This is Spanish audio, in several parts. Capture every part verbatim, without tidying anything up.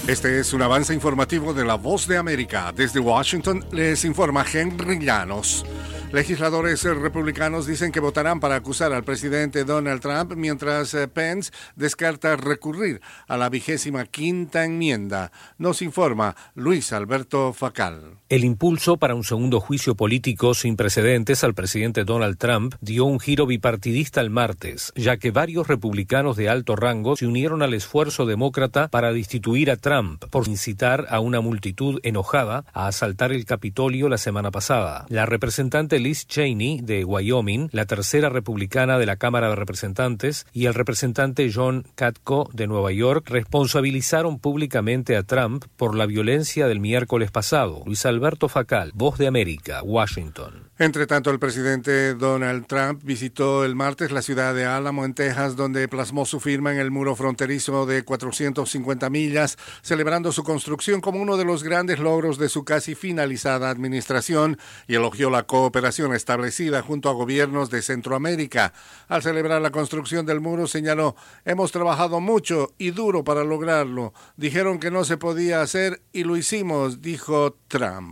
Este es un avance informativo de La Voz de América. Desde Washington les informa Henry Llanos. Legisladores republicanos dicen que votarán para acusar al presidente Donald Trump, mientras Pence descarta recurrir a la vigésima quinta enmienda. Nos informa Luis Alberto Facal. El impulso para un segundo juicio político sin precedentes al presidente Donald Trump dio un giro bipartidista el martes, ya que varios republicanos de alto rango se unieron al esfuerzo demócrata para destituir a Trump por incitar a una multitud enojada a asaltar el Capitolio la semana pasada. La representante Liz Cheney, de Wyoming, la tercera republicana de la Cámara de Representantes, y el representante John Katko, de Nueva York, responsabilizaron públicamente a Trump por la violencia del miércoles pasado. Luis Alberto Facal, Voz de América, Washington. Entre tanto, el presidente Donald Trump visitó el martes la ciudad de Álamo, en Texas, donde plasmó su firma en el muro fronterizo de cuatrocientas cincuenta millas, celebrando su construcción como uno de los grandes logros de su casi finalizada administración, y elogió la cooperación establecida junto a gobiernos de Centroamérica. Al celebrar la construcción del muro, señaló: hemos trabajado mucho y duro para lograrlo. Dijeron que no se podía hacer y lo hicimos, dijo Trump.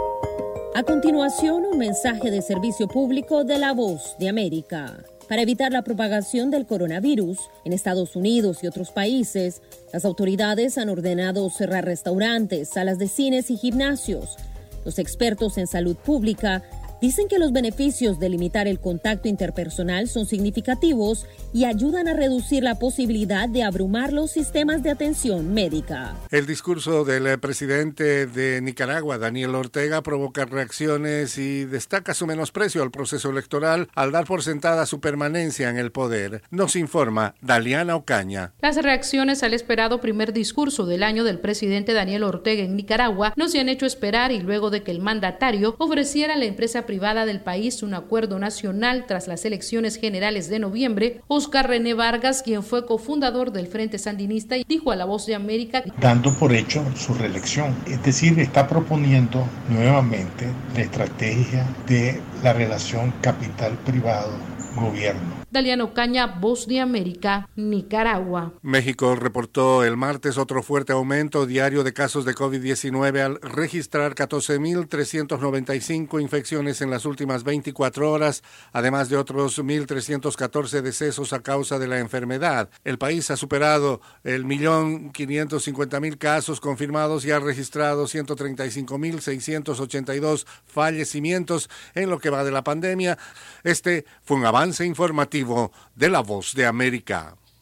A continuación, un mensaje de servicio público de La Voz de América. Para evitar la propagación del coronavirus en Estados Unidos y otros países, las autoridades han ordenado cerrar restaurantes, salas de cines y gimnasios. Los expertos en salud pública dicen que los beneficios de limitar el contacto interpersonal son significativos y ayudan a reducir la posibilidad de abrumar los sistemas de atención médica. El discurso del presidente de Nicaragua, Daniel Ortega, provoca reacciones y destaca su menosprecio al proceso electoral al dar por sentada su permanencia en el poder. Nos informa Daliana Ocaña. Las reacciones al esperado primer discurso del año del presidente Daniel Ortega en Nicaragua no se han hecho esperar, y luego de que el mandatario ofreciera a la empresa privada del país un acuerdo nacional tras las elecciones generales de noviembre, Oscar René Vargas, quien fue cofundador del Frente Sandinista, dijo a La Voz de América: dando por hecho su reelección, es decir, está proponiendo nuevamente la estrategia de la relación capital-privado-gobierno. Daliana Ocaña, Voz de América, Nicaragua. México reportó el martes otro fuerte aumento diario de casos de COVID diecinueve al registrar catorce mil trescientas noventa y cinco infecciones en las últimas veinticuatro horas, además de otros mil trescientos catorce decesos a causa de la enfermedad. El país ha superado el millón quinientos cincuenta mil casos confirmados y ha registrado ciento treinta y cinco mil seiscientos ochenta y dos fallecimientos en lo que va de la pandemia. Este fue un avance informativo de La Voz de América.